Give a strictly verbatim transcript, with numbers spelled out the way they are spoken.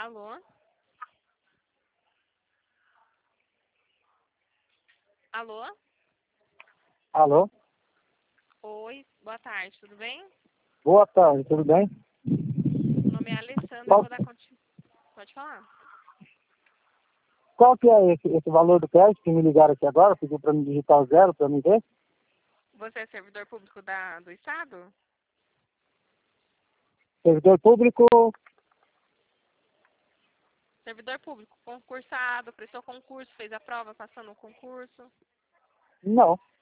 Alô? Alô? Alô? Oi, boa tarde, tudo bem? Boa tarde, tudo bem? Meu nome é Alessandra, eu Qual, vou dar continuidade. Pode falar. qual que é esse, esse valor do crédito que me ligaram aqui agora? Pediu para me digitar o zero para me ver? Você é servidor público da, do Estado? Servidor público? Servidor público, concursado, prestou concurso, fez a prova, passou no concurso. Não.